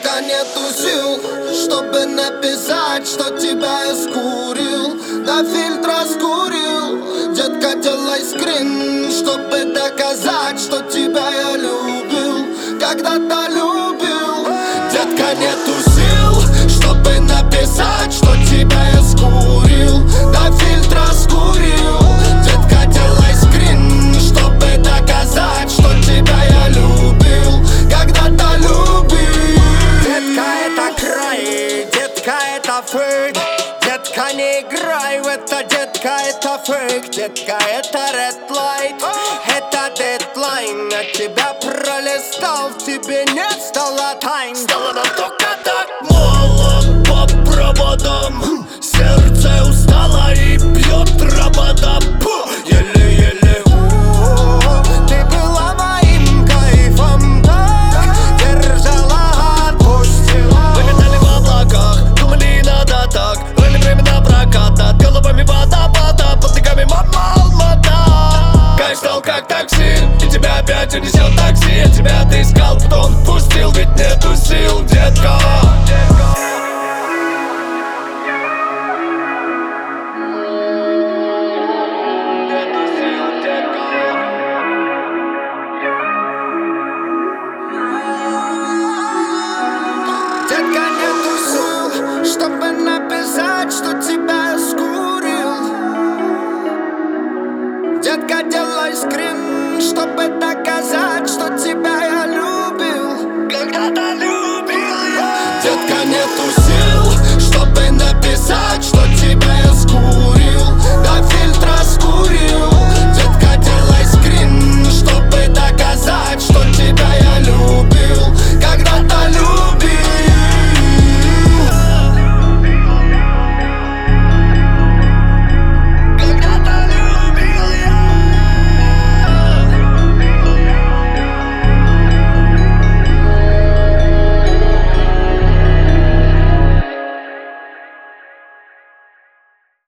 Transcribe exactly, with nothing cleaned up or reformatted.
Детка, нету сил, чтобы написать, что тебя я скурил, до фильтра скурил. Детка, делай скрин, чтобы доказать, что тебя я любил, когда-то любил. Детка, нету сил, чтобы написать, что тебя я скурил, до фильтра скурил. Детка, делай скрин, чтобы доказать, что тебя я любил, когда-то любил. Детка, это край, детка, это фейк. Детка, не играй в это, детка, это фейк. Детка, это red light, это дедлайн. От тебя пролистал, в тебе нет стало тайн. Стало нам только так мало по проводам. Сердце устало и бьет работа. Еле-еле. Ты была моим кайфом, так держала, отпустила. Мы летали в облаках, думали, надо так. Брали время на прокат, над головами водопада, под ногами мама Алмата. Кайф стал как такси, и тебя опять унесет такси. Я тебя отыскал, потом отпустил, ведь нету сил, детка. Детка, нету сил, чтобы написать, что тебя я скурил. Детка, делай скрин, чтобы доказать, что тебя я любил, Когда-то любил я. Детка, нету сил.